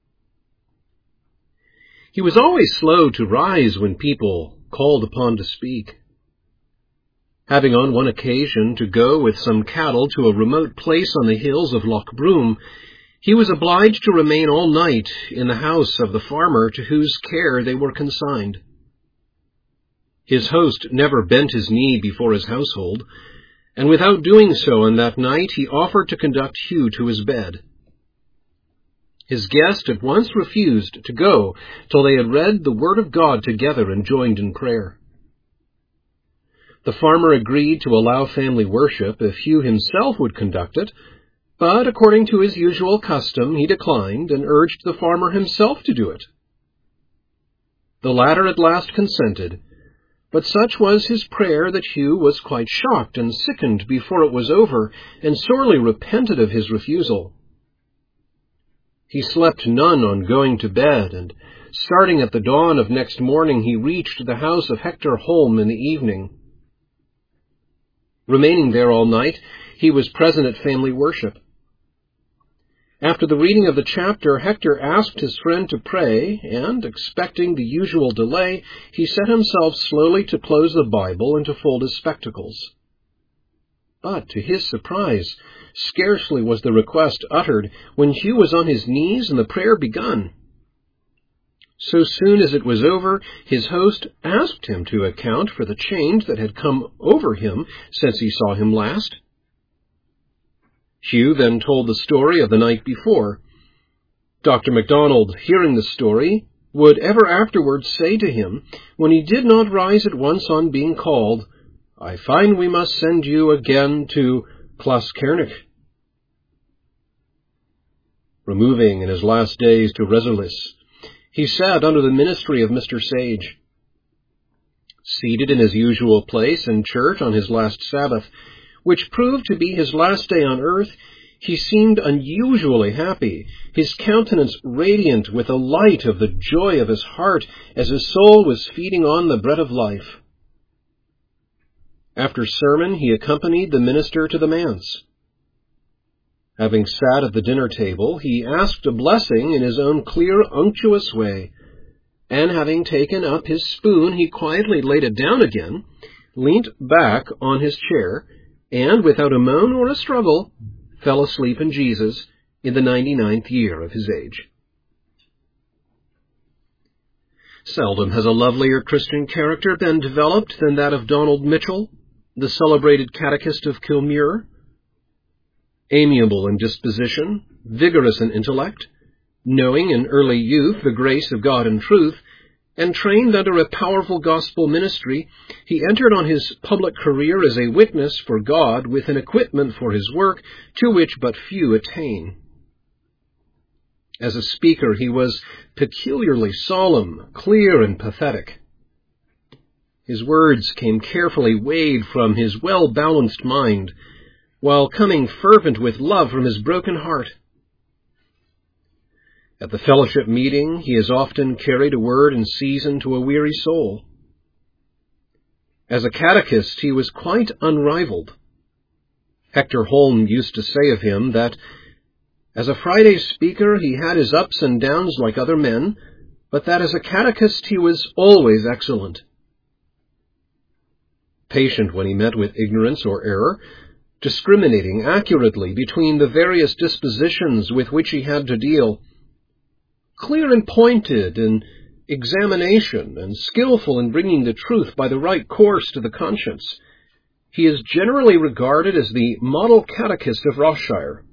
He was always slow to rise when people called upon to speak. Having on one occasion to go with some cattle to a remote place on the hills of Loch Broom, he was obliged to remain all night in the house of the farmer to whose care they were consigned. His host never bent his knee before his household, and without doing so on that night he offered to conduct Hugh to his bed. His guest at once refused to go till they had read the Word of God together and joined in prayer. The farmer agreed to allow family worship if Hugh himself would conduct it, but according to his usual custom he declined and urged the farmer himself to do it. The latter at last consented, but such was his prayer that Hugh was quite shocked and sickened before it was over, and sorely repented of his refusal. He slept none on going to bed, and starting at the dawn of next morning he reached the house of Hector Holm in the evening. Remaining there all night, he was present at family worship. After the reading of the chapter, Hector asked his friend to pray, and, expecting the usual delay, he set himself slowly to close the Bible and to fold his spectacles. But, to his surprise, scarcely was the request uttered when Hugh was on his knees and the prayer begun. So soon as it was over, his host asked him to account for the change that had come over him since he saw him last. Hugh then told the story of the night before. Dr. MacDonald, hearing the story, would ever afterwards say to him, when he did not rise at once on being called, "I find we must send you again to Clascairnic." Removing in his last days to Resurlis, he sat under the ministry of Mr. Sage. Seated in his usual place in church on his last Sabbath, which proved to be his last day on earth, he seemed unusually happy, his countenance radiant with the light of the joy of his heart as his soul was feeding on the bread of life. After sermon, he accompanied the minister to the manse. Having sat at the dinner table, he asked a blessing in his own clear, unctuous way, and having taken up his spoon, he quietly laid it down again, leant back on his chair, and, without a moan or a struggle, fell asleep in Jesus in the 99th year of his age. Seldom has a lovelier Christian character been developed than that of Donald Mitchell, the celebrated catechist of Kilmuir. Amiable in disposition, vigorous in intellect, knowing in early youth the grace of God and truth, and trained under a powerful gospel ministry, he entered on his public career as a witness for God with an equipment for his work to which but few attain. As a speaker, he was peculiarly solemn, clear, and pathetic. His words came carefully weighed from his well-balanced mind, while coming fervent with love from his broken heart. At the fellowship meeting, he has often carried a word in season to a weary soul. As a catechist, he was quite unrivaled. Hector Holm used to say of him that, as a Friday speaker, he had his ups and downs like other men, but that as a catechist he was always excellent. Patient when he met with ignorance or error, discriminating accurately between the various dispositions with which he had to deal, clear and pointed in examination, and skillful in bringing the truth by the right course to the conscience, he is generally regarded as the model catechist of Ross-shire.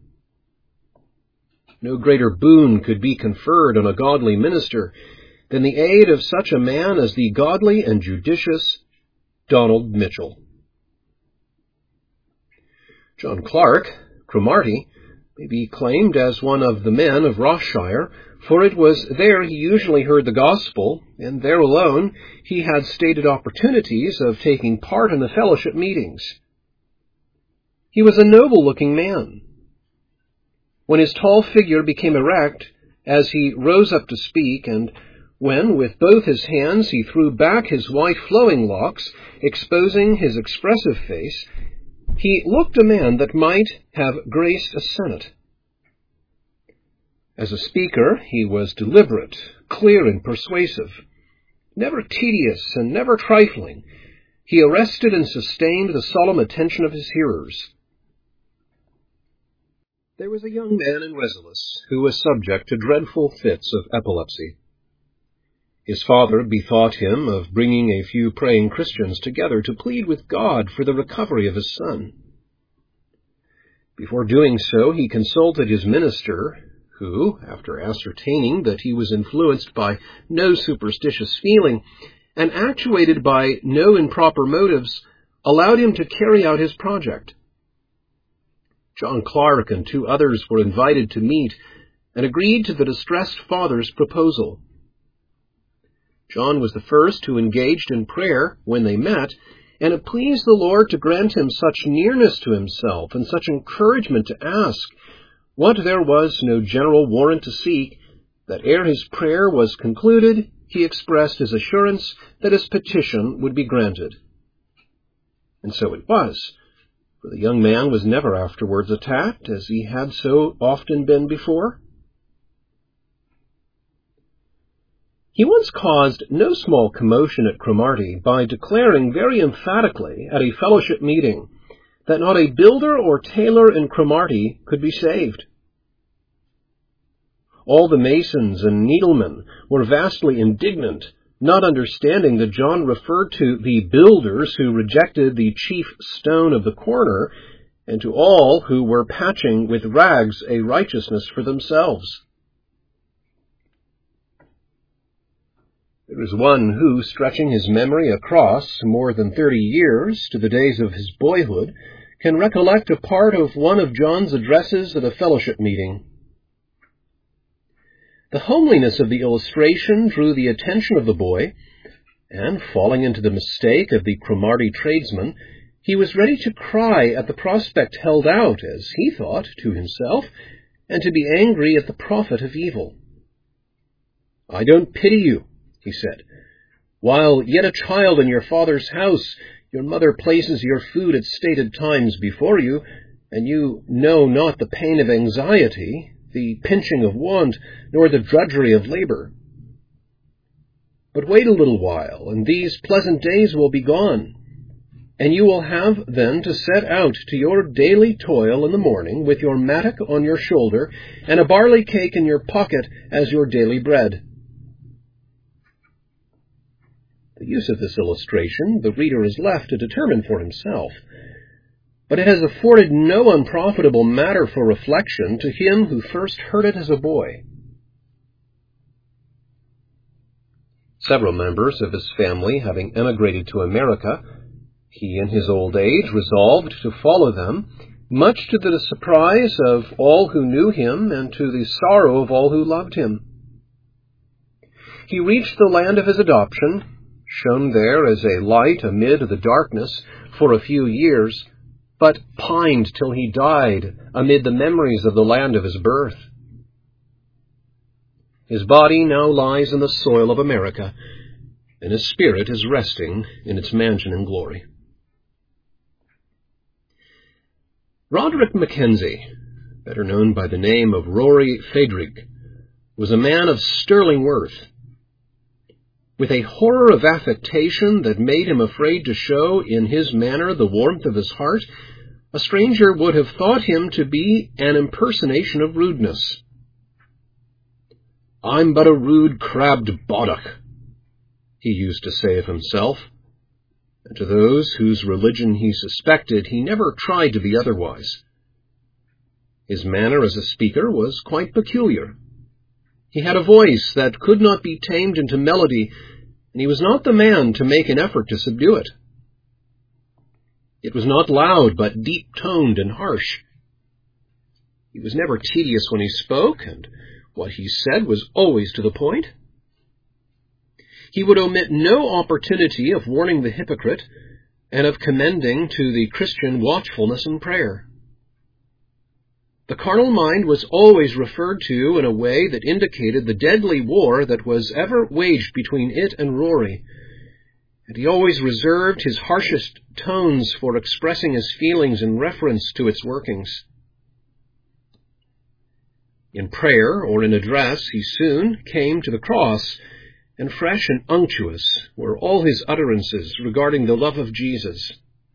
No greater boon could be conferred on a godly minister than the aid of such a man as the godly and judicious Donald Mitchell. John Clark, Cromarty, may be claimed as one of the men of Ross-shire, for it was there he usually heard the gospel, and there alone he had stated opportunities of taking part in the fellowship meetings. He was a noble-looking man. when his tall figure became erect as he rose up to speak, and when, with both his hands, he threw back his white flowing locks, exposing his expressive face, he looked a man that might have graced a senate. As a speaker, he was deliberate, clear, and persuasive, never tedious and never trifling. He arrested and sustained the solemn attention of his hearers. There was a young man in Weselis who was subject to dreadful fits of epilepsy. His father bethought him of bringing a few praying Christians together to plead with God for the recovery of his son. Before doing so, he consulted his minister, who, after ascertaining that he was influenced by no superstitious feeling and actuated by no improper motives, allowed him to carry out his project. John Clark and 2 others were invited to meet and agreed to the distressed father's proposal. John was the first who engaged in prayer when they met, and it pleased the Lord to grant him such nearness to himself and such encouragement to ask what there was no general warrant to seek, that ere his prayer was concluded, he expressed his assurance that his petition would be granted. And so it was, for the young man was never afterwards attacked, as he had so often been before. He once caused no small commotion at Cromarty by declaring very emphatically at a fellowship meeting that not a builder or tailor in Cromarty could be saved. All the masons and needlemen were vastly indignant, not understanding that John referred to the builders who rejected the chief stone of the corner, and to all who were patching with rags a righteousness for themselves. There is one who, stretching his memory across more than 30 years to the days of his boyhood, can recollect a part of one of John's addresses at a fellowship meeting. The homeliness of the illustration drew the attention of the boy, and, falling into the mistake of the Cromarty tradesman, he was ready to cry at the prospect held out, as he thought, to himself, and to be angry at the prophet of evil. "I don't pity you," he said. "While yet a child in your father's house, your mother places your food at stated times before you, and you know not the pain of anxiety, the pinching of want, nor the drudgery of labor. But wait a little while, and these pleasant days will be gone, and you will have then to set out to your daily toil in the morning with your mattock on your shoulder and a barley cake in your pocket as your daily bread." The use of this illustration the reader is left to determine for himself, but it has afforded no unprofitable matter for reflection to him who first heard it as a boy. Several members of his family having emigrated to America, he in his old age resolved to follow them, much to the surprise of all who knew him and to the sorrow of all who loved him. He reached the land of his adoption, shone there as a light amid the darkness for a few years, but pined till he died amid the memories of the land of his birth. His body now lies in the soil of America, and his spirit is resting in its mansion in glory. Roderick Mackenzie, better known by the name of Rory Fadrig, was a man of sterling worth. With a horror of affectation that made him afraid to show in his manner the warmth of his heart, a stranger would have thought him to be an impersonation of rudeness. "I'm but a rude, crabbed boddock," he used to say of himself, and to those whose religion he suspected, he never tried to be otherwise. His manner as a speaker was quite peculiar. He had a voice that could not be tamed into melody, and he was not the man to make an effort to subdue it. It was not loud, but deep-toned and harsh. He was never tedious when he spoke, and what he said was always to the point. He would omit no opportunity of warning the hypocrite and of commending to the Christian watchfulness in prayer. The carnal mind was always referred to in a way that indicated the deadly war that was ever waged between it and Rory, and he always reserved his harshest tones for expressing his feelings in reference to its workings. In prayer or in address, he soon came to the cross, and fresh and unctuous were all his utterances regarding the love of Jesus.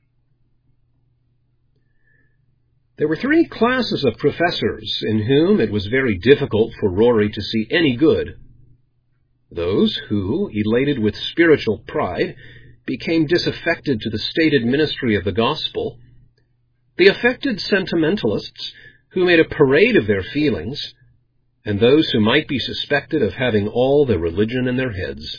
There were three classes of professors in whom it was very difficult for Rory to see any good. Those who, elated with spiritual pride, became disaffected to the stated ministry of the gospel, the affected sentimentalists who made a parade of their feelings, and those who might be suspected of having all their religion in their heads.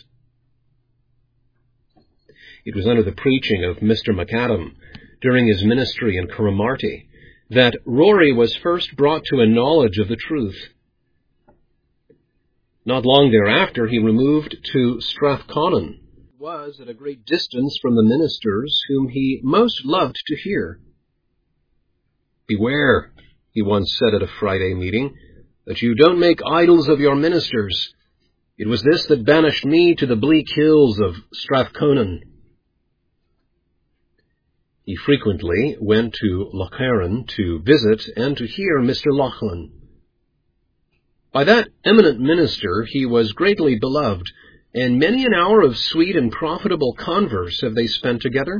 It was under the preaching of Mr. McAdam during his ministry in Cromarty that Rory was first brought to a knowledge of the truth. Not long thereafter he removed to Strathconan. It was at a great distance from the ministers whom he most loved to hear. "Beware," he once said at a Friday meeting, "that you don't make idols of your ministers. It was this that banished me to the bleak hills of Strathconan." He frequently went to Lochcarron to visit and to hear Mr. Laughlin. By that eminent minister he was greatly beloved, and many an hour of sweet and profitable converse have they spent together.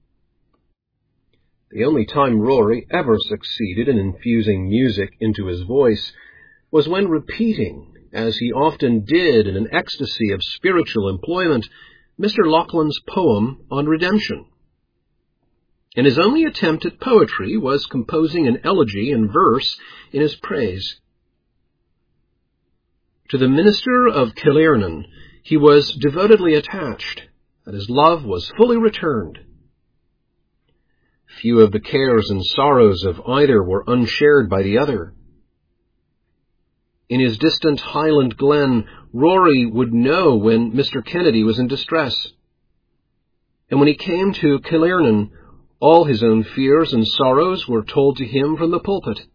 The only time Rory ever succeeded in infusing music into his voice was when repeating, as he often did in an ecstasy of spiritual employment, Mr. Laughlin's poem on redemption. And his only attempt at poetry was composing an elegy in verse in his praise. To the minister of Killernan he was devotedly attached, and his love was fully returned. Few of the cares and sorrows of either were unshared by the other. In his distant Highland glen, Rory would know when Mr. Kennedy was in distress. And when he came to Killernan, all his own fears and sorrows were told to him from the pulpit.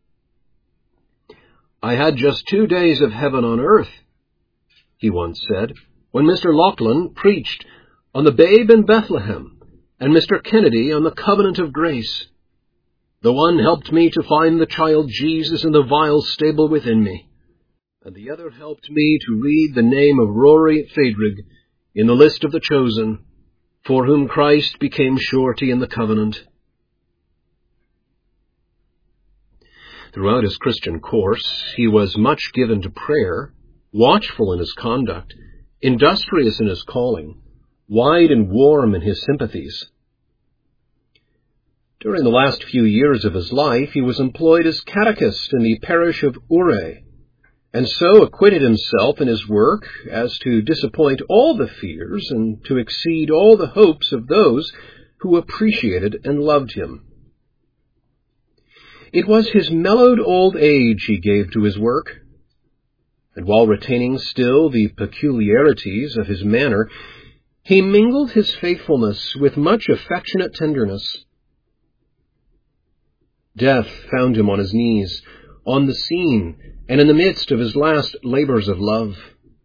"I had just 2 days of heaven on earth," he once said, "when Mr. Laughlin preached on the babe in Bethlehem, and Mr. Kennedy on the covenant of grace. The one helped me to find the child Jesus in the vile stable within me, and the other helped me to read the name of Rory Phaedrig in the list of the chosen, for whom Christ became surety in the covenant." Throughout his Christian course, he was much given to prayer, watchful in his conduct, industrious in his calling, wide and warm in his sympathies. During the last few years of his life, he was employed as catechist in the parish of Ure, and so acquitted himself in his work as to disappoint all the fears and to exceed all the hopes of those who appreciated and loved him. It was his mellowed old age he gave to his work, and while retaining still the peculiarities of his manner, he mingled his faithfulness with much affectionate tenderness. Death found him on his knees, on the scene, and in the midst of his last labors of love.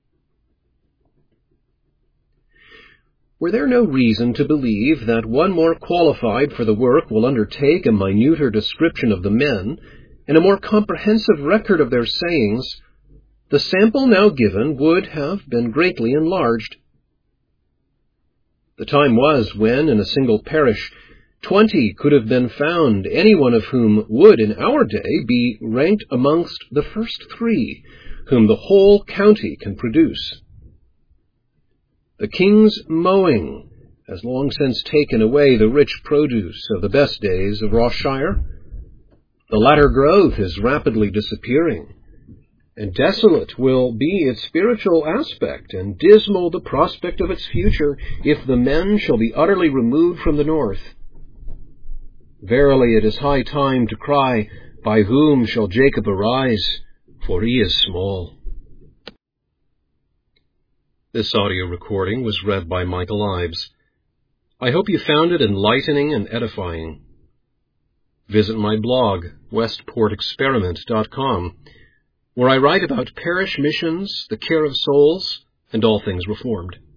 Were there no reason to believe that one more qualified for the work will undertake a minuter description of the men, and a more comprehensive record of their sayings, the sample now given would have been greatly enlarged. The time was when, in a single parish, 20 could have been found, any one of whom would, in our day, be ranked amongst the first 3 whom the whole county can produce. The king's mowing has long since taken away the rich produce of the best days of Ross-shire. The latter growth is rapidly disappearing, and desolate will be its spiritual aspect, and dismal the prospect of its future, if the men shall be utterly removed from the north. Verily, it is high time to cry, "By whom shall Jacob arise? For he is small." This audio recording was read by Michael Ives. I hope you found it enlightening and edifying. visit my blog, westportexperiment.com, where I write about parish missions, the care of souls, and all things Reformed.